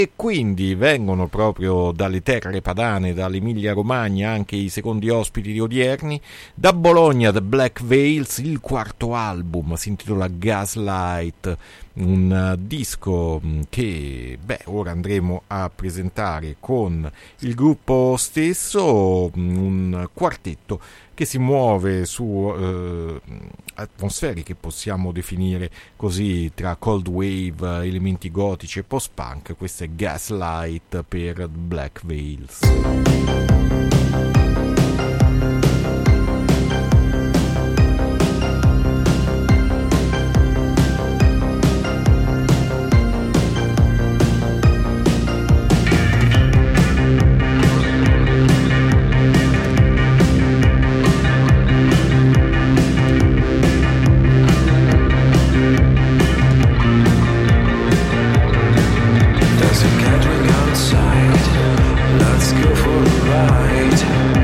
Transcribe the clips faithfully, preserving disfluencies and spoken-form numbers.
E quindi vengono proprio dalle terre padane, dall'Emilia Romagna, anche i secondi ospiti di odierni. Da Bologna, The Black Veils, il quarto album si intitola Gaslight, un disco che beh, ora andremo a presentare con il gruppo stesso, un quartetto che si muove su eh, atmosfere che possiamo definire così, tra cold wave, elementi gotici e post-punk. Questo è Gaslight per Black Veils. Let's go for a ride.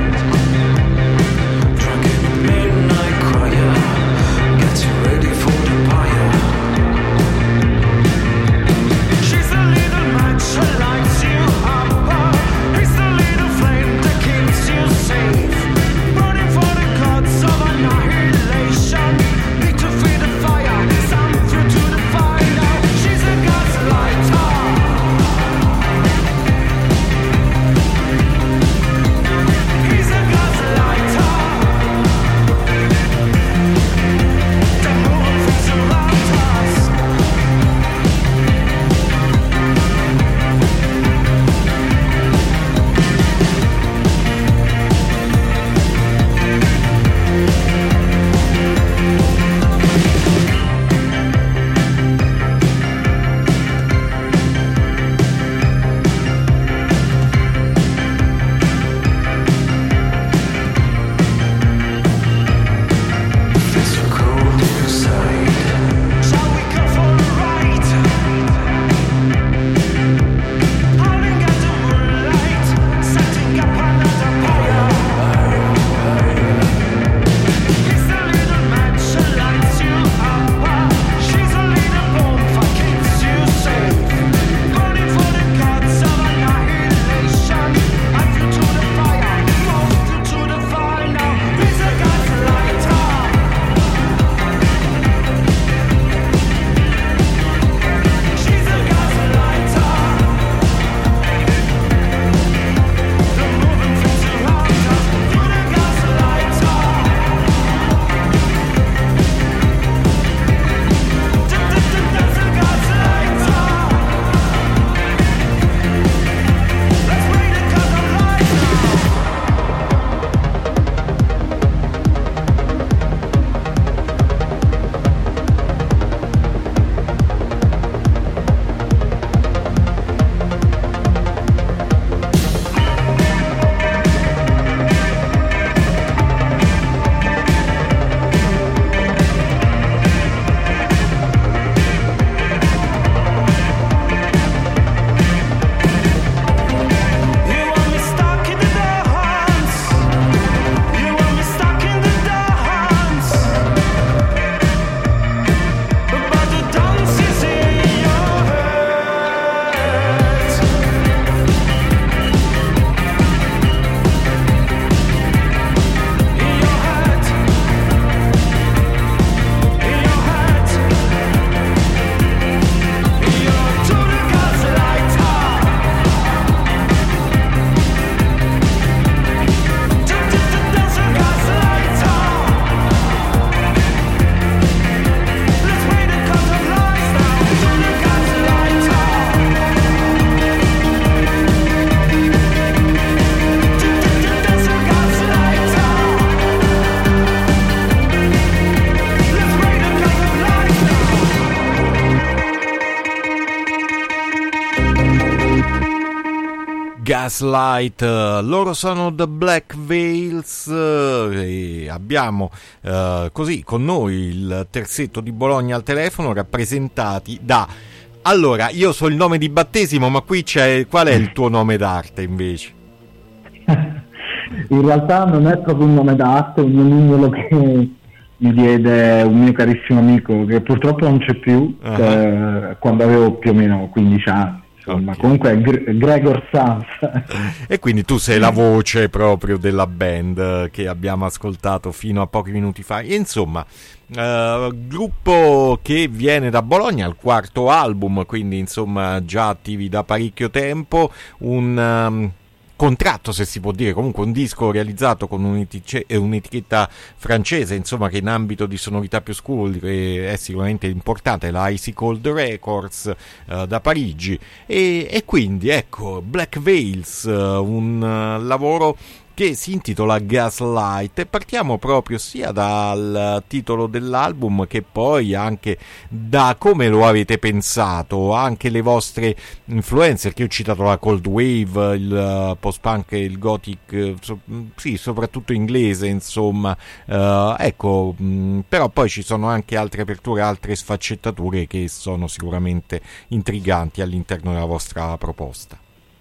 Gaslight, loro sono The Black Veils e abbiamo uh, così con noi il terzetto di Bologna al telefono, rappresentati da... Allora, io so il nome di battesimo, ma qui c'è... Qual è il tuo nome d'arte invece? In realtà non è proprio un nome d'arte, è un nomignolo che mi diede un mio carissimo amico che purtroppo non c'è più, uh-huh. eh, quando avevo più o meno quindici anni. insomma. Okay. Comunque è Gre- Gregor Samsa. E quindi tu sei la voce proprio della band che abbiamo ascoltato fino a pochi minuti fa. E insomma, uh, gruppo che viene da Bologna, il quarto album, quindi insomma già attivi da parecchio tempo, un um, contratto, se si può dire, comunque un disco realizzato con un'etice- un'etichetta francese, insomma, che in ambito di sonorità più oscure è sicuramente importante, la Icy Cold Records uh, da Parigi, e, e quindi ecco Black Veils, uh, un uh, lavoro che si intitola Gaslight, e partiamo proprio sia dal titolo dell'album che poi anche da come lo avete pensato, anche le vostre influenze, perché ho citato la Cold Wave, il post-punk, il gothic, so, sì, soprattutto inglese, insomma, uh, ecco, mh, però poi ci sono anche altre aperture, altre sfaccettature che sono sicuramente intriganti all'interno della vostra proposta.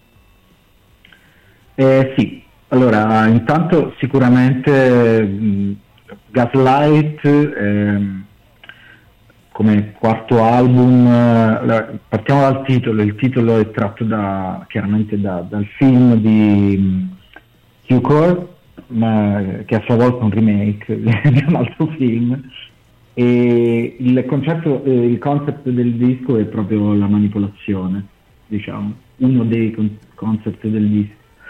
Eh, sì. Allora, intanto sicuramente mh, Gaslight, ehm, come quarto album, eh, partiamo dal titolo. Il titolo è tratto da, chiaramente da, dal film di Q-Core, ma, che a sua volta è un remake di un altro film, e il concetto, eh, il concept del disco è proprio la manipolazione, diciamo, uno dei con- concept del disco.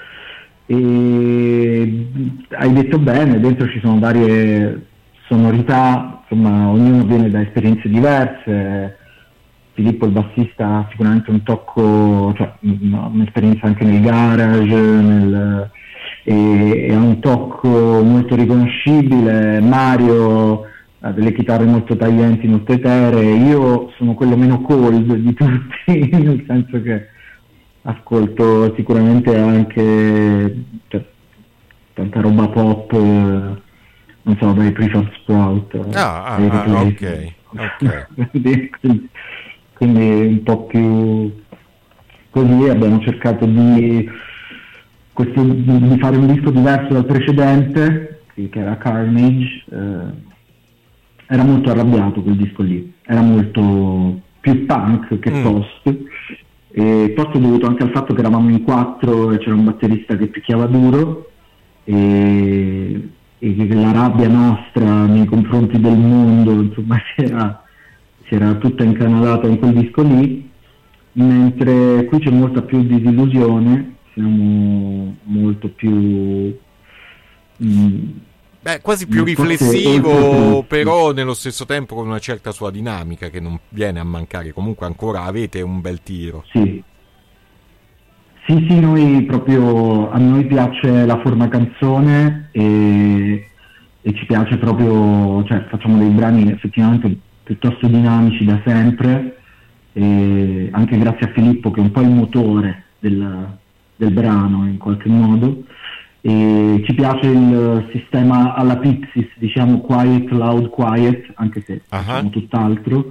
E hai detto bene, dentro ci sono varie sonorità, insomma, ognuno viene da esperienze diverse. Filippo il bassista ha sicuramente un tocco, cioè un'esperienza anche nel garage, nel, e, e ha un tocco molto riconoscibile. Mario ha delle chitarre molto taglienti, molto eteree. Io sono quello meno cold di tutti, nel senso che ascolto sicuramente anche, cioè, tanta roba pop, eh, non so, dai Prefab Sprout. Ah, ah, ah ok, ok. quindi, quindi un po' più così abbiamo cercato di, questo, di fare un disco diverso dal precedente, che era Carnage. Eh, era molto arrabbiato quel disco lì, era molto più punk che post. Mm. E forse dovuto anche al fatto che eravamo in quattro e c'era un batterista che picchiava duro, e, e la rabbia nostra nei confronti del mondo, insomma, si era, si era tutta incanalata in quel disco lì, mentre qui c'è molta più disillusione, siamo molto più... Mh, Beh, quasi più riflessivo, però nello stesso tempo con una certa sua dinamica che non viene a mancare. Comunque ancora avete un bel tiro. Sì, sì, sì, noi proprio, a noi piace la forma canzone e, e ci piace proprio, cioè facciamo dei brani effettivamente piuttosto dinamici da sempre, e anche grazie a Filippo che è un po' il motore del, del brano in qualche modo. E ci piace il sistema alla Pixies, diciamo quiet, loud, quiet, anche se uh-huh. facciamo tutt'altro,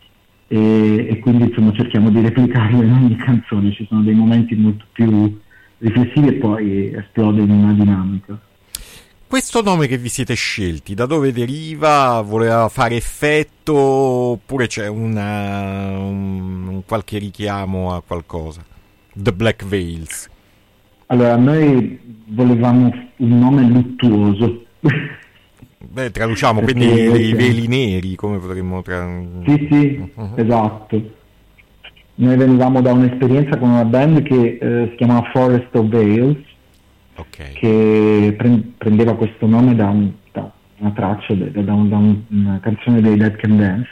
e, e quindi insomma cerchiamo di replicarlo in ogni canzone. Ci sono dei momenti molto più riflessivi e poi esplode in una dinamica. Questo nome che vi siete scelti, da dove deriva? Voleva fare effetto oppure c'è una, un, un qualche richiamo a qualcosa? The Black Veils. Allora, noi volevamo un nome luttuoso. Beh, traduciamo, quindi i veli neri, come potremmo... Tra... Sì, sì, uh-huh. Esatto. Noi venivamo da un'esperienza con una band che eh, si chiamava Forest of Veils, okay. Che pre- prendeva questo nome da, un, da una traccia, da, da, un, da un, una canzone dei Dead Can Dance.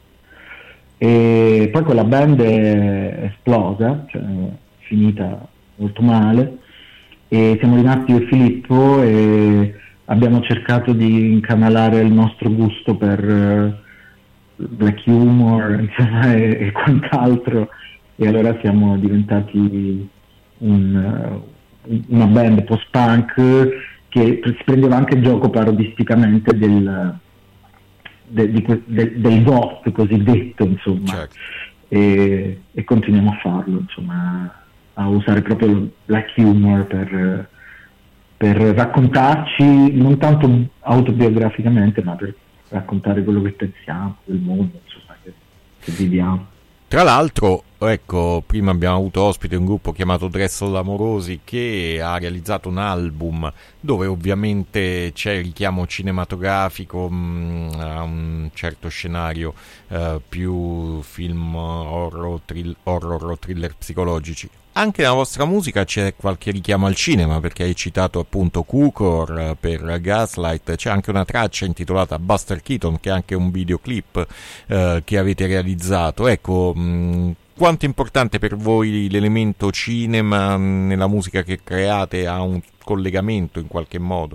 E poi quella band è esplosa, cioè finita molto male, e siamo rimasti io e Filippo e abbiamo cercato di incanalare il nostro gusto per uh, black humor, insomma, e, e quant'altro, e allora siamo diventati un, uh, una band post-punk che si prendeva anche il gioco parodisticamente del, de, di, de, del goth cosiddetto, insomma, certo. e, e continuiamo a farlo, insomma, a usare proprio il black humor per, per raccontarci, non tanto autobiograficamente, ma per raccontare quello che pensiamo del mondo, insomma, che, che viviamo. Tra l'altro ecco, prima abbiamo avuto ospite un gruppo chiamato Dressel Amorosi che ha realizzato un album dove ovviamente c'è il richiamo cinematografico mh, a un certo scenario eh, più film horror, thrill, horror o thriller psicologici. Anche nella vostra musica c'è qualche richiamo al cinema, perché hai citato appunto Cukor per Gaslight, c'è anche una traccia intitolata Buster Keaton che è anche un videoclip eh, che avete realizzato. Ecco, mh, quanto è importante per voi l'elemento cinema nella musica che create? Ha un collegamento in qualche modo?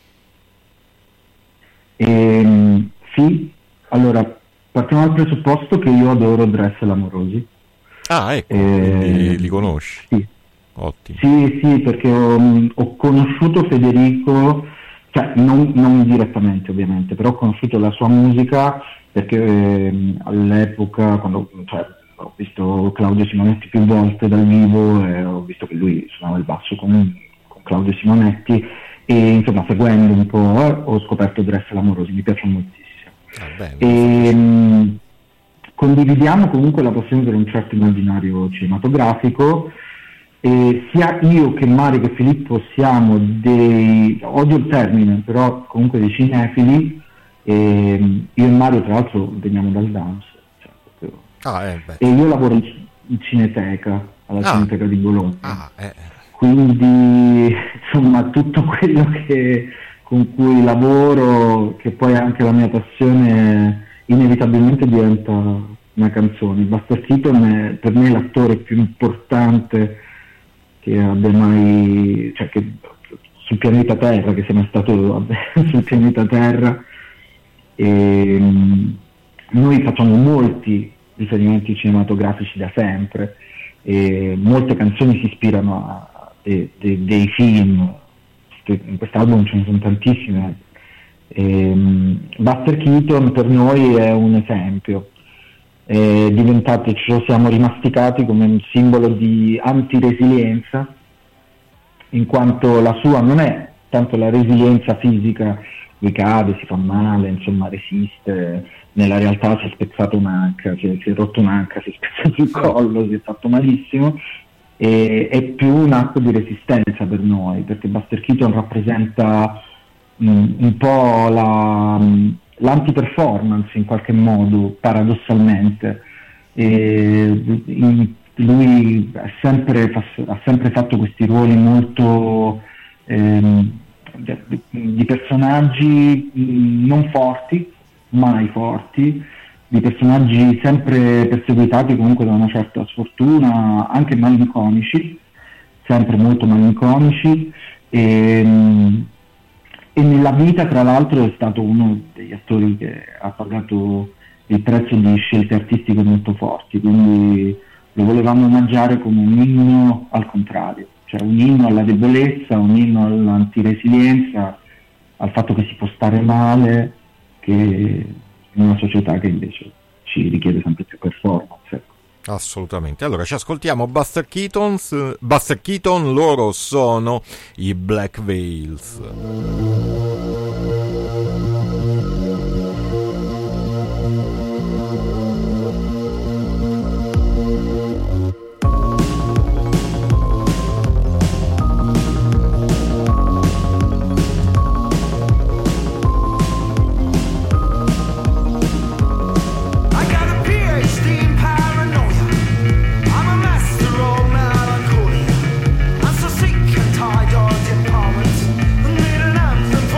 Ehm, sì, allora partiamo dal presupposto che io adoro Dressel Amorosi. Ah, ecco, Eh, li, li conosci? Sì, Ottimo. sì, sì, perché ho, ho conosciuto Federico, cioè non, non direttamente ovviamente, però ho conosciuto la sua musica perché ehm, all'epoca, quando cioè, ho visto Claudio Simonetti più volte dal vivo e ho visto che lui suonava il basso con, con Claudio Simonetti e insomma seguendo un po' ho scoperto Dressel Amorosi, mi piace moltissimo. Ah, bene. E, mh, condividiamo comunque la passione per un certo immaginario cinematografico e sia io che Mario che Filippo siamo dei, odio il termine, però comunque dei cinefili e io e Mario tra l'altro veniamo dal dance, cioè, proprio, Ah, eh, beh. e io lavoro in, in Cineteca, alla Ah. Cineteca di Bologna. Ah, eh. Quindi insomma tutto quello che, con cui lavoro, che poi è anche la mia passione, inevitabilmente diventa una canzone. Buster Keaton è per me l'attore più importante che abbia mai, cioè che sul pianeta Terra, che sia mai stato sul pianeta Terra. E, mh, noi facciamo molti riferimenti cinematografici da sempre e molte canzoni si ispirano a de, de, dei film. In quest'album ce ne sono tantissime. E, um, Buster Keaton per noi è un esempio, è diventato, ce lo siamo rimasticati come un simbolo di antiresilienza, in quanto la sua non è tanto la resilienza fisica, lui cade, si fa male, insomma resiste, nella realtà si è spezzato un'anca, si è, si è rotto un'anca, si è spezzato il collo, si è fatto malissimo, e è più un atto di resistenza per noi, perché Buster Keaton rappresenta mh, un po' la, mh, l'anti-performance in qualche modo, paradossalmente. E, in, lui ha sempre, ha sempre fatto questi ruoli molto ehm, di, di personaggi mh, non forti, mai forti, di personaggi sempre perseguitati comunque da una certa sfortuna, anche malinconici, sempre molto malinconici, e, e nella vita tra l'altro è stato uno degli attori che ha pagato il prezzo di scelte artistiche molto forti, quindi lo volevamo omaggiare come un inno al contrario, cioè un inno alla debolezza, un inno all'antiresilienza, al fatto che si può stare male, che in una società che invece ci richiede sempre più performance. Ecco. Assolutamente. Allora ci ascoltiamo Buster Keaton, Buster Keaton, loro sono i Black Veils. I'm so sick and tired of the apartments. I need an anthem for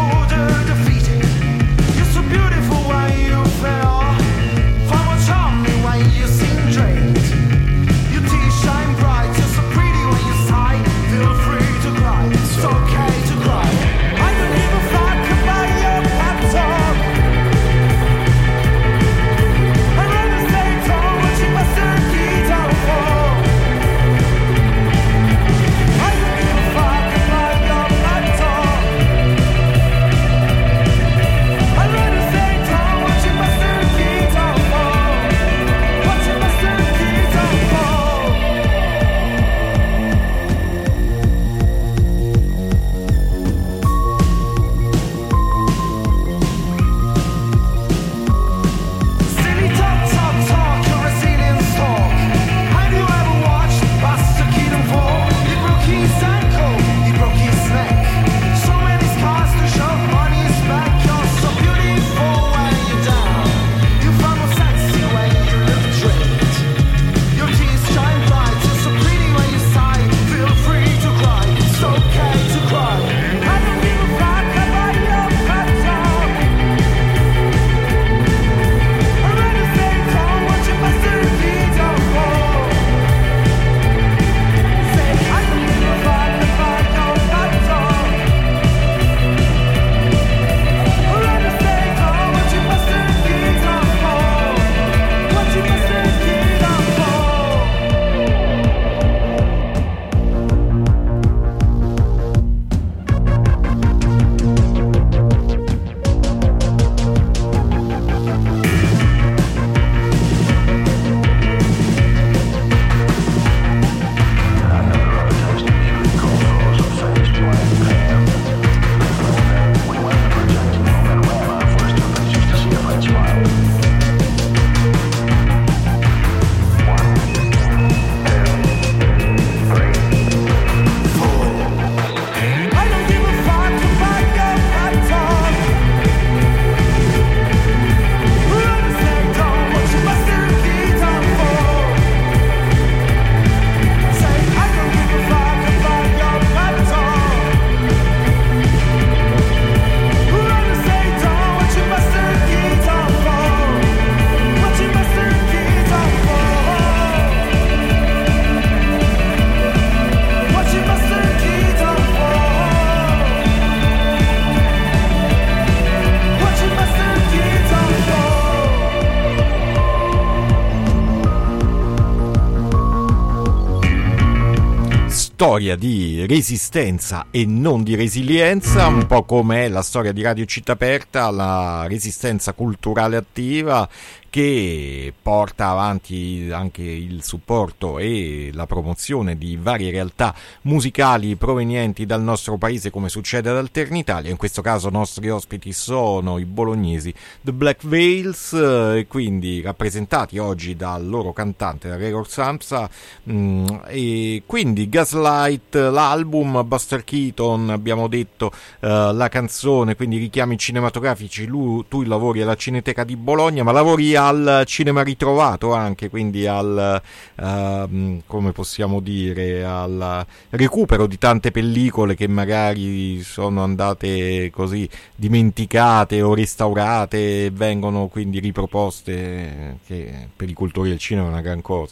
storia di resistenza e non di resilienza, un po' come la storia di Radio Città Aperta, la resistenza culturale attiva che porta avanti anche il supporto e la promozione di varie realtà musicali provenienti dal nostro paese, come succede ad Alternitalia. In questo caso i nostri ospiti sono i bolognesi The Black Veils, e quindi rappresentati oggi dal loro cantante, da Gregor Samsa, mh, e quindi Gaslight, l'album, Buster Keaton, abbiamo detto, uh, la canzone, quindi richiami cinematografici. Lui, tu lavori alla Cineteca di Bologna, ma lavori al cinema ritrovato anche, quindi al uh, come possiamo dire, al recupero di tante pellicole che magari sono andate così dimenticate o restaurate e vengono quindi riproposte, che per i cultori del cinema è una gran cosa.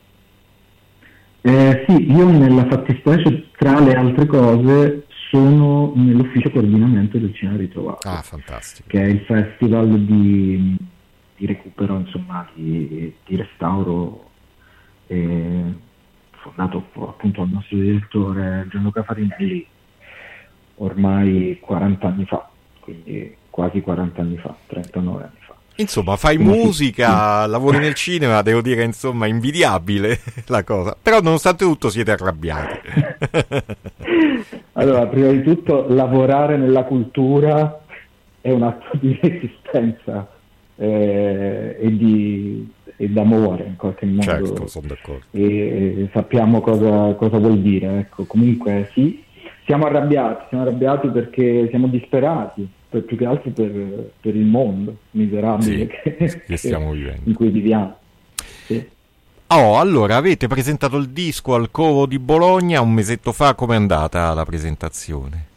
Eh, sì, io nella fattispecie, tra le altre cose, sono nell'ufficio coordinamento del cinema ritrovato. Ah, fantastico. Che è il festival di di recupero, insomma, di, di restauro, eh, fondato appunto dal nostro direttore Gianluca Farinelli ormai quaranta anni fa, quindi quasi quaranta anni fa, trentanove anni fa. Insomma, fai musica, sì. Lavori nel cinema, devo dire, insomma, invidiabile la cosa, però nonostante tutto siete arrabbiati. Allora, prima di tutto, lavorare nella cultura è un atto di resistenza Eh, e di e d'amore in qualche modo. Certo, sono d'accordo. E, e sappiamo cosa, cosa vuol dire, ecco. Comunque sì, siamo arrabbiati, siamo arrabbiati perché siamo disperati, per, più che altro per, per il mondo miserabile, sì, che, che stiamo vivendo, in cui viviamo. Sì. Oh, allora avete presentato il disco al Covo di Bologna un mesetto fa, com'è andata la presentazione?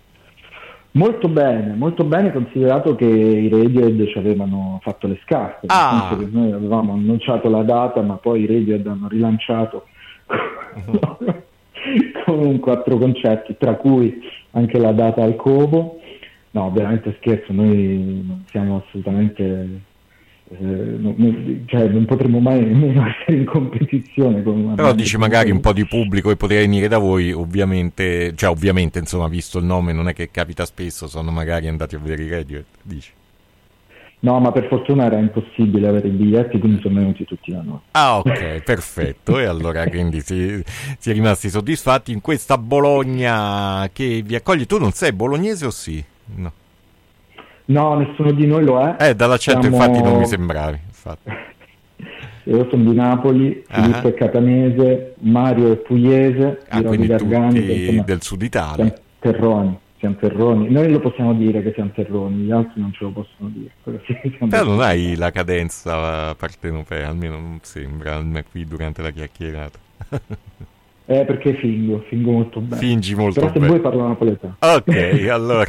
Molto bene, molto bene, considerato che i Radiohead ci avevano fatto le scarpe, ah. nel senso che noi avevamo annunciato la data, ma poi i Radiohead hanno rilanciato uh-huh. con quattro concerti, tra cui anche la data al Covo. No, veramente scherzo, noi non siamo assolutamente... Eh, non, cioè non potremmo mai nemmeno essere in competizione con una, però dici magari un po' di pubblico e potrei venire da voi, ovviamente, cioè ovviamente insomma, visto il nome, non è che capita spesso, sono magari andati a vedere i Radiohead, dici? No, ma per fortuna era impossibile avere i biglietti, quindi sono venuti tutti da noi. Ah, ok, perfetto. E allora quindi si, si è rimasti soddisfatti in questa Bologna che vi accoglie. Tu non sei bolognese o sì? No. No, nessuno di noi lo è. Eh, dall'accento Siamo... infatti non mi sembravi. Infatti. Io sono di Napoli, Filippo uh-huh. è catanese, Mario è pugliese, ah, quindi Gargani, tutti insomma, del sud Italia. Siamo terroni, siamo terroni. Noi lo possiamo dire che siamo terroni, gli altri non ce lo possono dire. Però, sì, però non hai la cadenza partenopea, almeno non sembra qui durante la chiacchierata. Eh, perché fingo, fingo molto bene. Fingi molto però bene. Però se vuoi parlo napoletano. Ok, allora...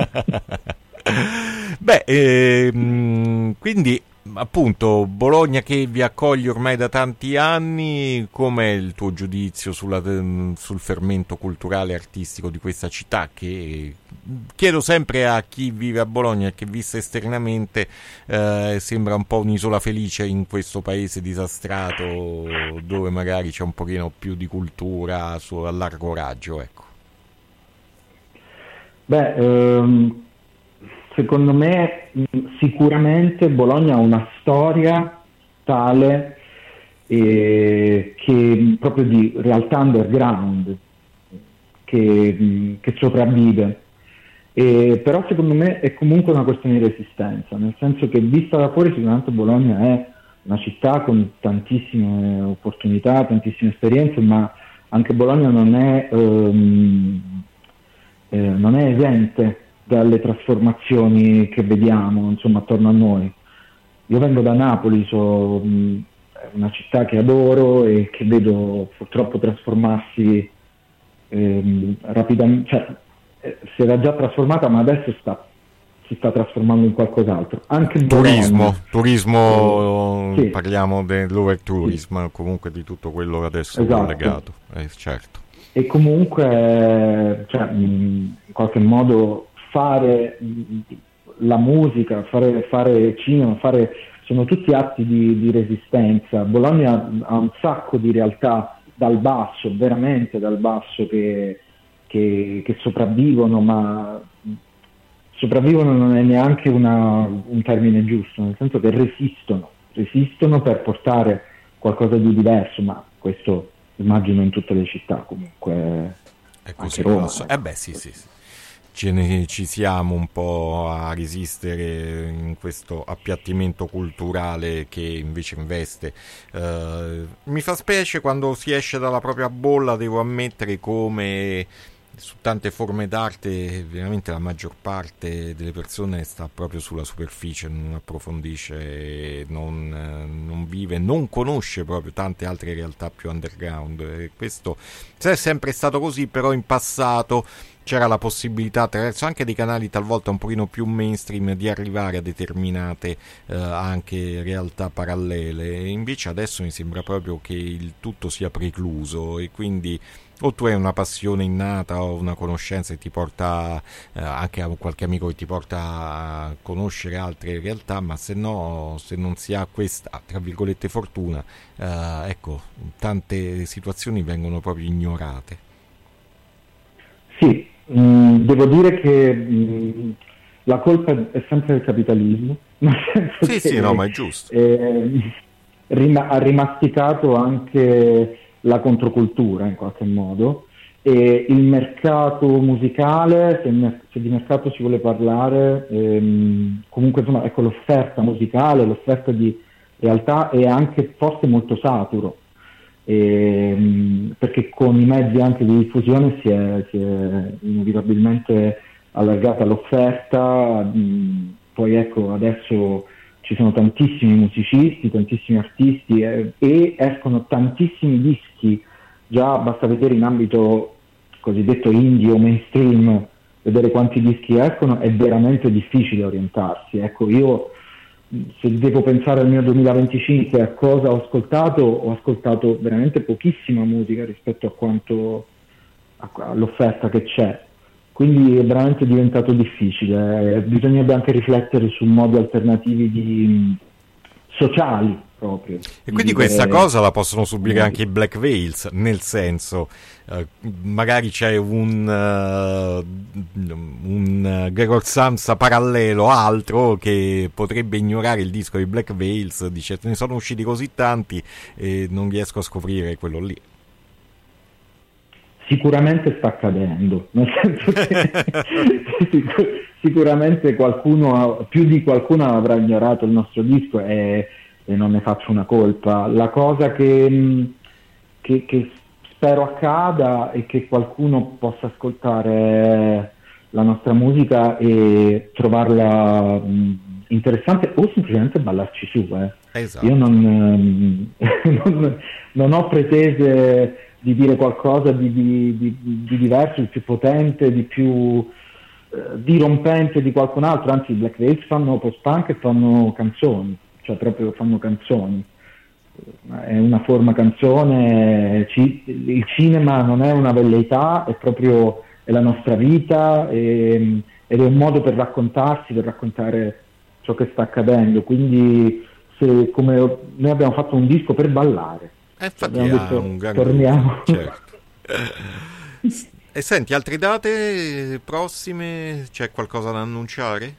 Beh, ehm, quindi appunto Bologna che vi accoglie ormai da tanti anni, com'è il tuo giudizio sulla, sul fermento culturale e artistico di questa città, che chiedo sempre a chi vive a Bologna e che vista esternamente eh, sembra un po' un'isola felice in questo paese disastrato, dove magari c'è un pochino più di cultura su, a largo raggio, ecco. Beh, ehm... secondo me sicuramente Bologna ha una storia tale eh, che proprio di realtà underground che, che sopravvive, e, però secondo me è comunque una questione di resistenza, nel senso che vista da fuori sicuramente Bologna è una città con tantissime opportunità, tantissime esperienze, ma anche Bologna non è, ehm, eh, non è esente dalle trasformazioni che vediamo insomma attorno a noi. Io vengo da Napoli, so, mh, è una città che adoro e che vedo purtroppo trasformarsi ehm, rapidamente, cioè eh, si era già trasformata ma adesso sta, si sta trasformando in qualcos'altro. Anche in turismo, Bologna, turismo, sì. Parliamo dell'overtourism, sì. Comunque di tutto quello che adesso è esatto. collegato, eh, certo. E comunque cioè, in qualche modo fare la musica, fare, fare cinema, fare, sono tutti atti di, di resistenza. Bologna ha un sacco di realtà dal basso, veramente dal basso, che, che, che sopravvivono, ma sopravvivono non è neanche una, un termine giusto, nel senso che resistono, resistono per portare qualcosa di diverso, ma questo immagino in tutte le città comunque. È così, anche Roma, so. Eh beh, sì, sì, sì. Ce ne, ci siamo un po' a resistere in questo appiattimento culturale che invece investe. Uh, mi fa specie quando si esce dalla propria bolla, devo ammettere, come su tante forme d'arte veramente la maggior parte delle persone sta proprio sulla superficie, non approfondisce, non, non vive, non conosce proprio tante altre realtà più underground. E questo è sempre stato così, però in passato c'era la possibilità, attraverso anche dei canali talvolta un pochino più mainstream, di arrivare a determinate eh, anche realtà parallele. E invece adesso mi sembra proprio che il tutto sia precluso, e quindi o tu hai una passione innata o una conoscenza che ti porta, eh, anche a qualche amico che ti porta a conoscere altre realtà, ma se no, se non si ha questa, tra virgolette, fortuna, eh, ecco, tante situazioni vengono proprio ignorate. Sì, mh, devo dire che mh, la colpa è sempre del capitalismo. Nel senso Sì, che, sì, no, ma è giusto. eh, rim- ha rimasticato anche la controcultura in qualche modo, e il mercato musicale, se, mer- se di mercato si vuole parlare, ehm, comunque insomma, ecco, l'offerta musicale, l'offerta di realtà è anche forse molto saturo. E, perché con i mezzi anche di diffusione si è, si è inevitabilmente allargata l'offerta. Mh, poi ecco, adesso ci sono tantissimi musicisti, tantissimi artisti, eh, e escono tantissimi dischi. Già basta vedere in ambito cosiddetto indie o mainstream, vedere quanti dischi escono, è veramente difficile orientarsi. Ecco, io se devo pensare al mio duemilaventicinque, a cosa ho ascoltato, ho ascoltato veramente pochissima musica rispetto a quanto a, all'offerta che c'è, quindi è veramente diventato difficile. Eh, bisognerebbe anche riflettere su modi alternativi di sociali proprio. E quindi di questa vivere... cosa la possono subire anche i Black Veils, nel senso, eh, magari c'è un, uh, un Gregor Samsa parallelo, altro, che potrebbe ignorare il disco di Black Veils, dice ne sono usciti così tanti e non riesco a scoprire quello lì. Sicuramente sta accadendo, nel senso che sicuramente qualcuno, più di qualcuno avrà ignorato il nostro disco, e, e non ne faccio una colpa. La cosa che, che, che spero accada è che qualcuno possa ascoltare la nostra musica e trovarla interessante, o semplicemente ballarci su. Eh. Esatto. Io non, non, non ho pretese di dire qualcosa di, di, di, di diverso, di più potente, di più eh, dirompente di qualcun altro. Anzi, i Black Veils fanno post-punk e fanno canzoni, cioè proprio fanno canzoni. È una forma canzone, ci, il cinema non è una velleità, è proprio è la nostra vita, e, ed è un modo per raccontarsi, per raccontare ciò che sta accadendo. Quindi se, come noi abbiamo fatto un disco per ballare, Eh, infatti abbiamo ha detto, un gran torniamo. gruppo, certo. E senti, altre date prossime? C'è qualcosa da annunciare?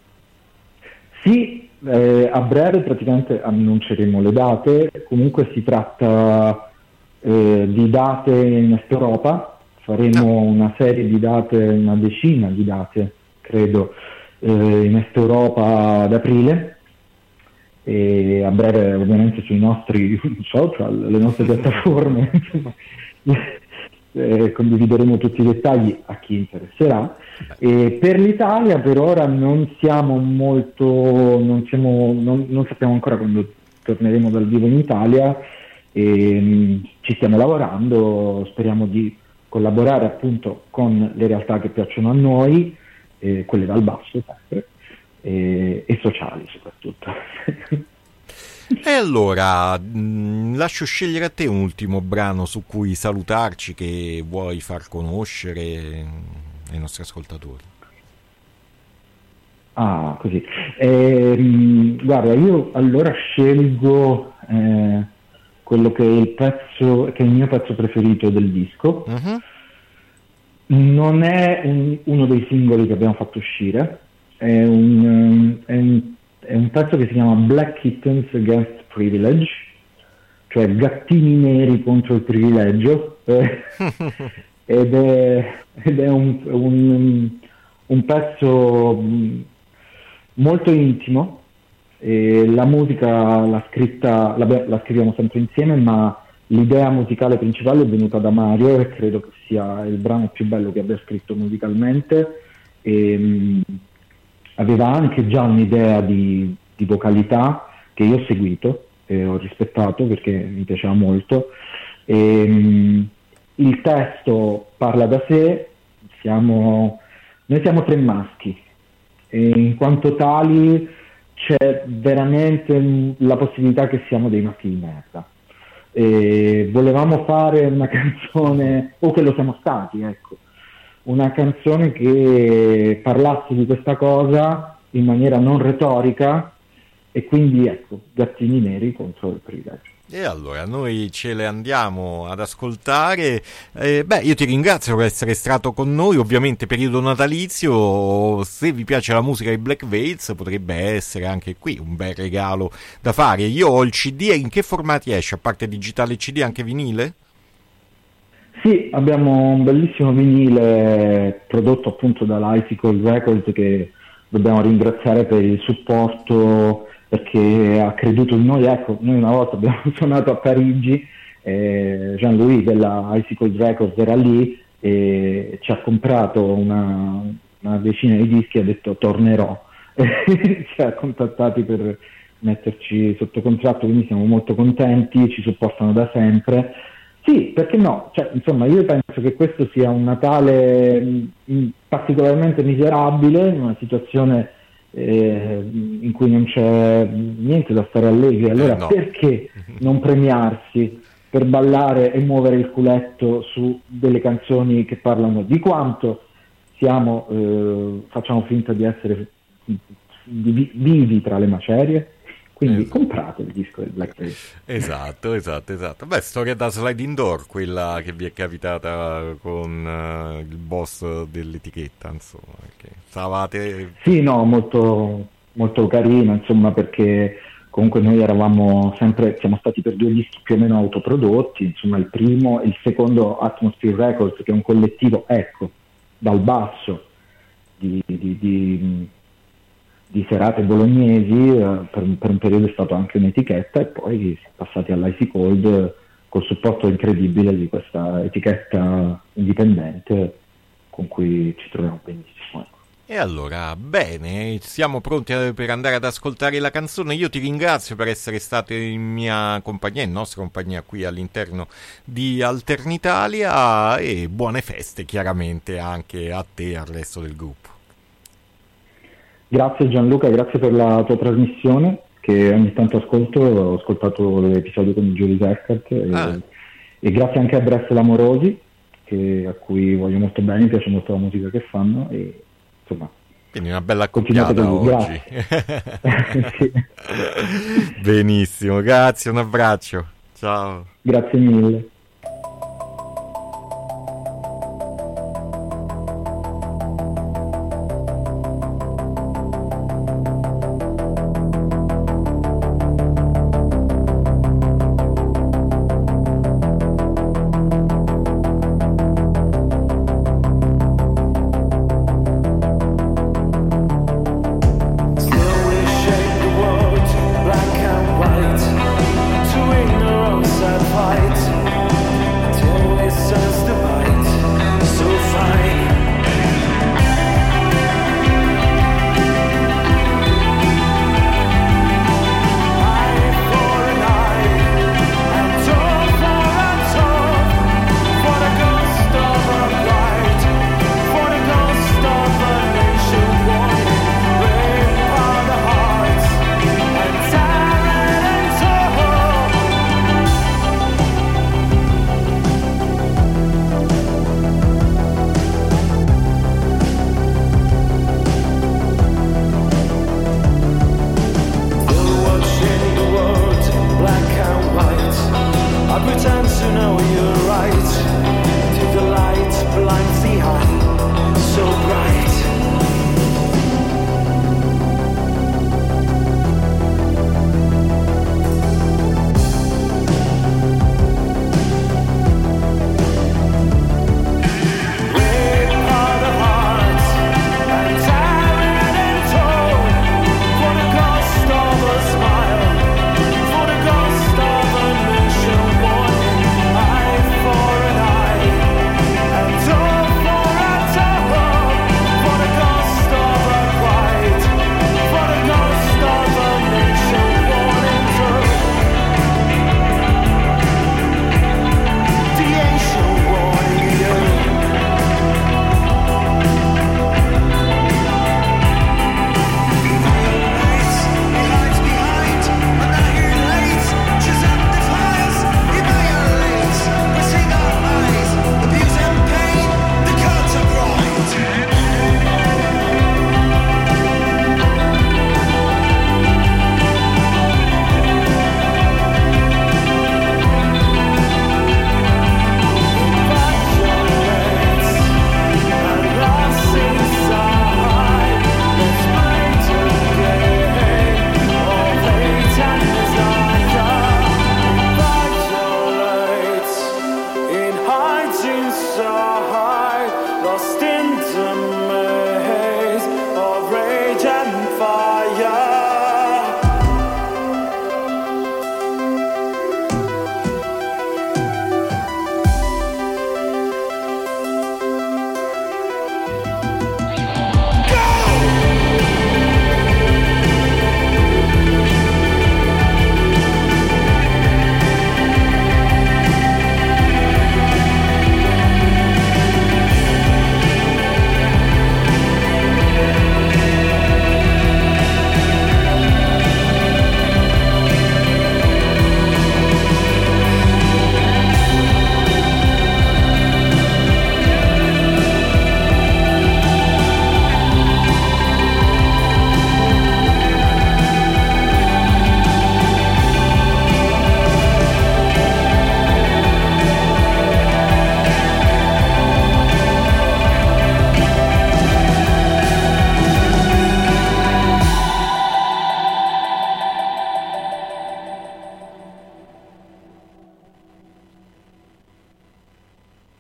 Sì, eh, a breve praticamente annunceremo le date. Comunque si tratta eh, di date in Est Europa. Faremo No. una serie di date, una decina di date, credo, eh, in Est Europa ad aprile. E a breve ovviamente sui nostri social, le nostre piattaforme, insomma, eh, condivideremo tutti i dettagli a chi interesserà. E per l'Italia per ora non siamo molto, non, siamo, non, non sappiamo ancora quando torneremo dal vivo in Italia, e mh, ci stiamo lavorando, speriamo di collaborare appunto con le realtà che piacciono a noi, eh, quelle dal basso sempre, e, e sociali soprattutto. E allora mh, lascio scegliere a te un ultimo brano su cui salutarci, che vuoi far conoscere ai nostri ascoltatori. Ah, così. Eh, guarda, io allora scelgo eh, quello che è il pezzo, che è il mio pezzo preferito del disco. Mhm. Non è un- uno dei singoli che abbiamo fatto uscire, è un, um, è un- è un pezzo che si chiama Black Kittens Against Privilege, cioè gattini neri contro il privilegio, eh, ed è, ed è un, un- un pezzo mh, molto intimo. E la musica l'ha scritta, la, la scriviamo sempre insieme, ma l'idea musicale principale è venuta da Mario e credo che sia il brano più bello che abbia scritto musicalmente. E, mh, aveva anche già un'idea di, di vocalità che io ho seguito e ho rispettato perché mi piaceva molto. E, mh, il testo parla da sé, siamo, noi siamo tre maschi e in quanto tali c'è veramente mh, la possibilità che siamo dei maschi di merda. E volevamo fare una canzone, o che lo siamo stati, ecco, una canzone che parlasse di questa cosa in maniera non retorica e quindi ecco, gattini neri contro il privilegio. E allora noi ce le andiamo ad ascoltare. Eh, beh, io ti ringrazio per essere stato con noi, ovviamente periodo natalizio, se vi piace la musica di Black Veils potrebbe essere anche qui un bel regalo da fare. Io ho il C D, e in che formati esce? A parte digitale e C D, anche vinile? Sì, abbiamo un bellissimo vinile prodotto appunto dall'Icicle Records che dobbiamo ringraziare per il supporto, perché ha creduto in noi. Ecco, noi una volta abbiamo suonato a Parigi, eh, Jean-Louis della Icicle Records era lì e ci ha comprato una, una decina di dischi e ha detto tornerò. Ci ha contattati per metterci sotto contratto, quindi siamo molto contenti, ci supportano da sempre. Sì, perché no? Cioè, insomma, io penso che questo sia un Natale mh, particolarmente miserabile, in una situazione eh, in cui non c'è niente da stare allegri. Allora Eh, no. perché non premiarsi per ballare e muovere il culetto su delle canzoni che parlano di quanto siamo, eh, facciamo finta di essere vi- vivi tra le macerie? Quindi Esatto. comprate il disco del Black Veil. Esatto, esatto, esatto. Beh, storia da sliding door, quella che vi è capitata con eh, il boss dell'etichetta, insomma, che stavate... Sì, no, molto, molto carino, insomma, perché comunque noi eravamo sempre, siamo stati per due dischi più o meno autoprodotti, insomma, il primo e il secondo Atmosphere Records, che è un collettivo, ecco, dal basso, di, di, di, di serate bolognesi, eh, per, per un periodo è stato anche un'etichetta e poi si è passati all'Icy Cold col supporto incredibile di questa etichetta indipendente con cui ci troviamo benissimo. Ecco. E allora, bene, siamo pronti a- per andare ad ascoltare la canzone. Io ti ringrazio per essere stato in mia compagnia, in nostra compagnia qui all'interno di Alternitalia, e buone feste chiaramente anche a te e al resto del gruppo. Grazie Gianluca, grazie per la tua trasmissione che ogni tanto ascolto, ho ascoltato l'episodio con Giulio Eckert e, Ah. e grazie anche a Brest Lamorosi che, a cui voglio molto bene, mi piace molto la musica che fanno e insomma Quindi una bella continuate accoppiata così, oggi. Sì. Benissimo, grazie, un abbraccio. Ciao. Grazie mille.